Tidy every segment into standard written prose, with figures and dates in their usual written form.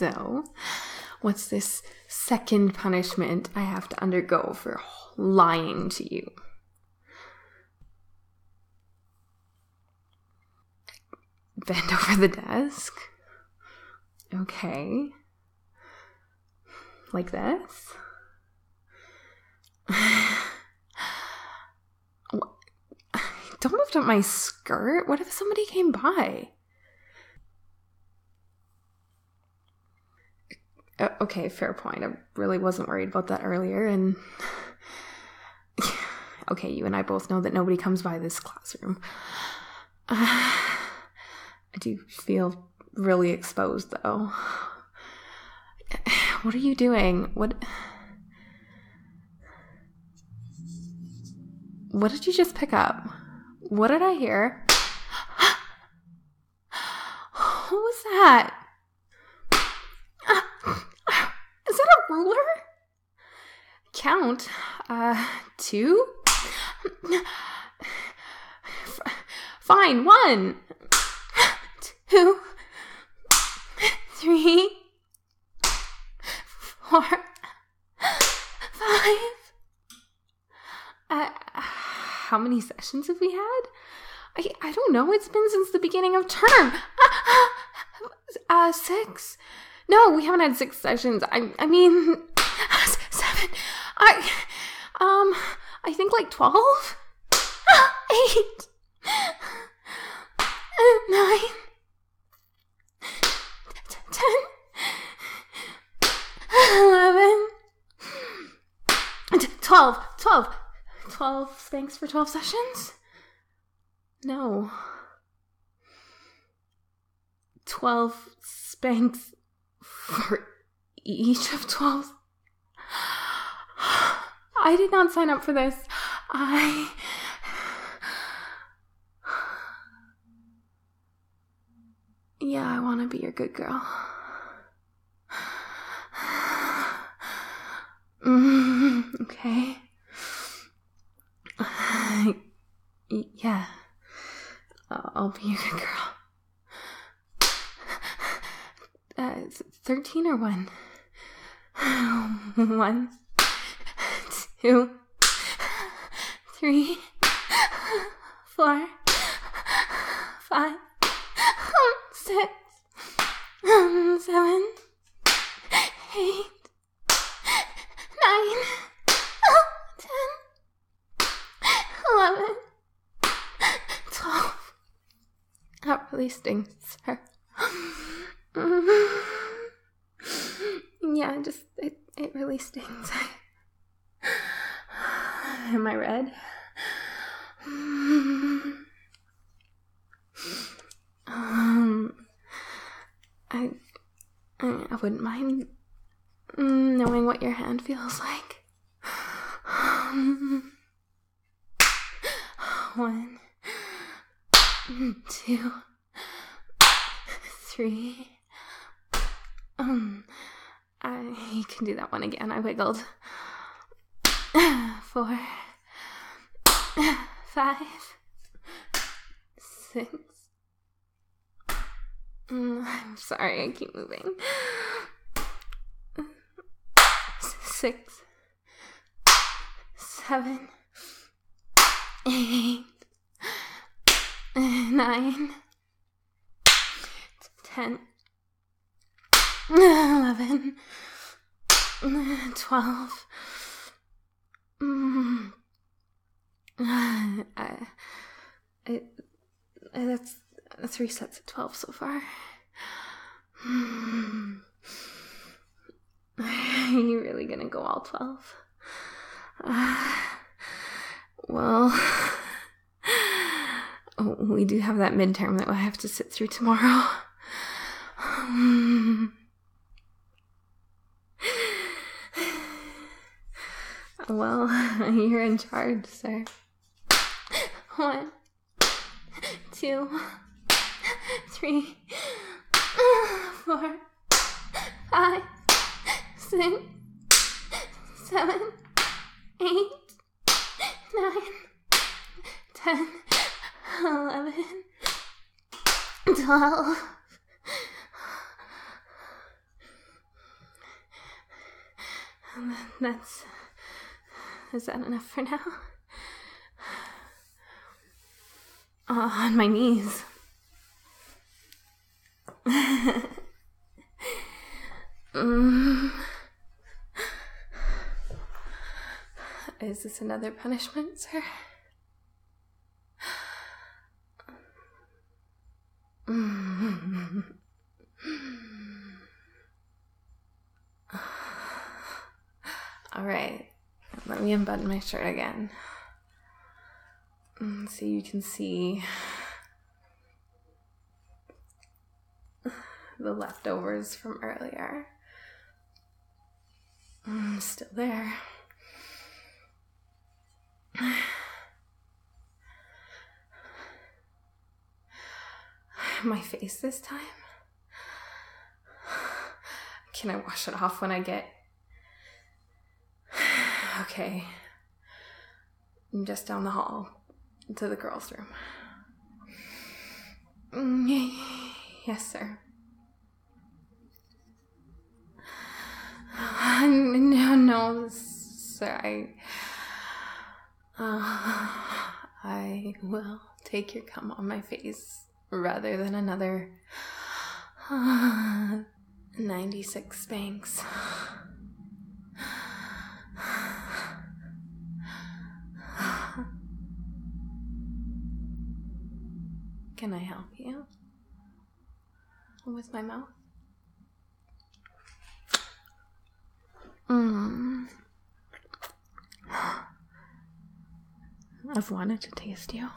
So, what's this second punishment I have to undergo for lying to you? Bend over the desk. Okay. Like this. Don't lift up my skirt. What if somebody came by? Okay, fair point. I really wasn't worried about that earlier, and okay, you and I both know that nobody comes by this classroom. I do feel really exposed, though. What are you doing? What did you just pick up? What did I hear? What was that? Is that a ruler? Count. 2? Fine. 1, 2, 3, 4, 5. How many sessions have we had? I don't know. It's been since the beginning of term. 6? No, we haven't had 6 sessions. I mean, 7. I think like 12. 8. 9. 10. 11. 12. 12 spanks for 12 sessions? No. 12 spanks for each of 12? I did not sign up for this. Yeah, I want to be your good girl. Okay. Yeah. I'll be your good girl. 13 or 1? 1, 2, 3, 4, 5, 6, 7, 8, 9, 10, 11, 12. That really stings, sir. Yeah, it really stings. Am I red? I wouldn't mind knowing what your hand feels like. 1, 2, 3. You can do that one again. I wiggled. 4, 5, 6. I'm sorry, I keep moving. 6, 7, 8, 9, 10, 11, 12. That's 3 sets of 12 so far. Are you really gonna go all 12? Well, we do have that midterm that I have to sit through tomorrow. Well, you're in charge, sir. 1, 2, 3, 4, 5, 6, 7, 8, 9, 10, 11, 12. Is that enough for now? On my knees. Is this another punishment, sir? All right, let me unbutton my shirt again so you can see the leftovers from earlier. Still there. My face this time? Can I wash it off when I get... Okay. I'm just down the hall to the girls' room. Yes, sir. No, sir. I will take your cum on my face rather than another 96 spanks. Can I help you with my mouth? I've wanted to taste you.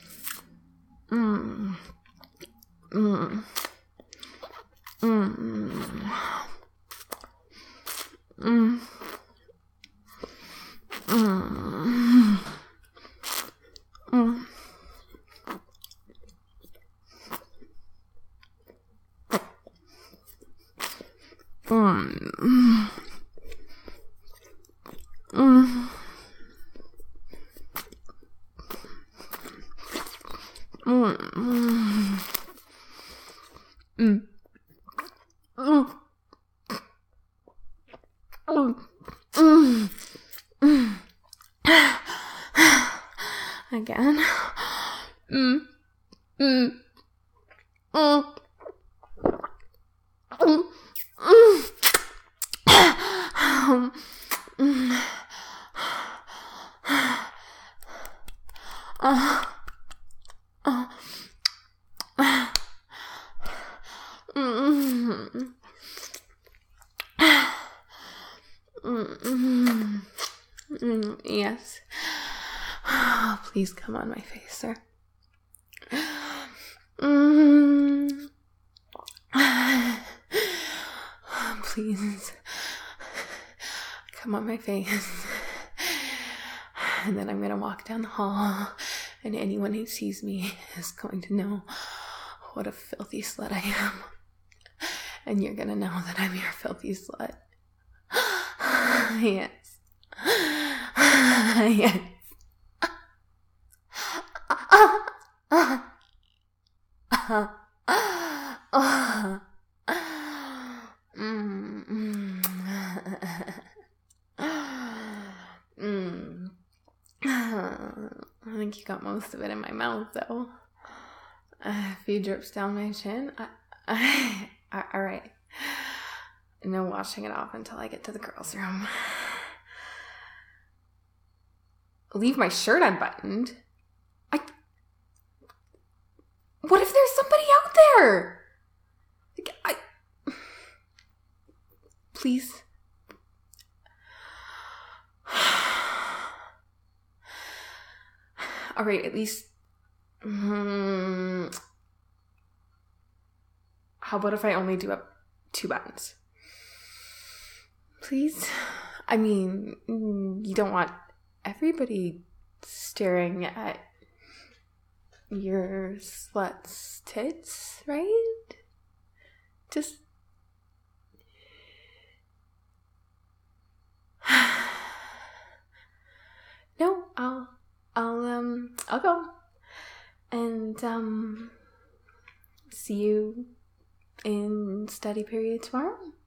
Again. Yes. Please come on my face, sir. Please come on my face. And then I'm going to walk down the hall, and anyone who sees me is going to know what a filthy slut I am. And you're going to know that I'm your filthy slut. Yes. Yes. I think you got most of it in my mouth, though. A few drips down my chin. All right. No washing it off until I get to the girls' room. Leave my shirt unbuttoned? What if there's somebody out there? Please. All right, at least... How about if I only do up 2 buttons? Please? I mean, you don't want everybody staring at your slut's tits, right? Just... No, I'll go. And, see you in study period tomorrow.